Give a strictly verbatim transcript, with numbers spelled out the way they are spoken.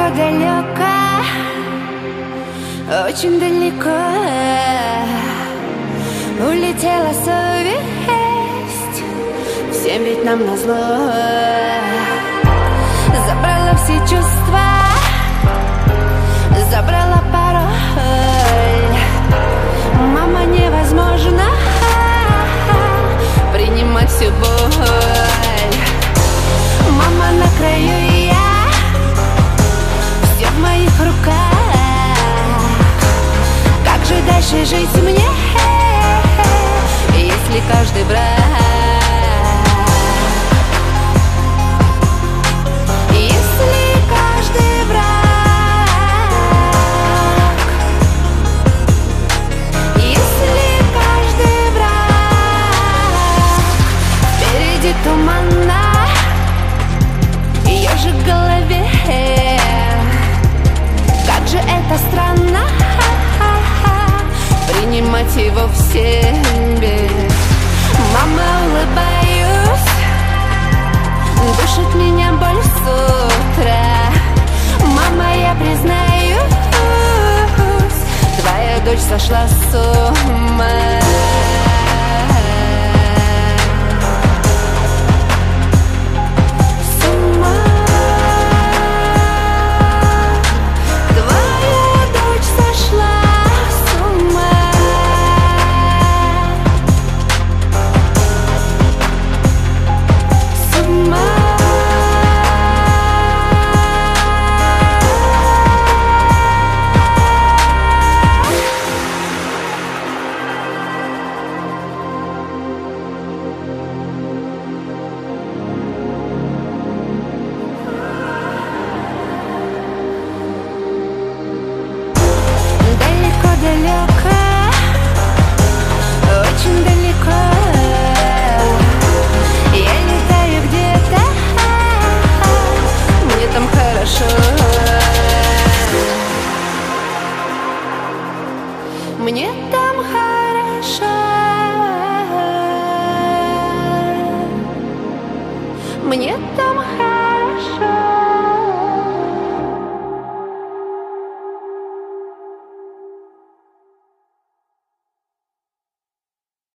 далеко, очень далеко улетела совесть, всем ведь нам назло. Забрала все чувства, забрала пароль. Мама, невозможно принимать всю боль. Мама, на краю я, все в моих руках. Как же дальше жить мне, если каждый брак, если каждый брак, если каждый брак впереди туманно, ежик в голове. Как же это странно принимать его в себе. Мама, улыбаюсь, душит меня боль с утра. Мама, я признаюсь, твоя дочь сошла с ума. Далеко, очень далеко я летаю где-то, мне там хорошо. Мне там хорошо. Мне там хорошо.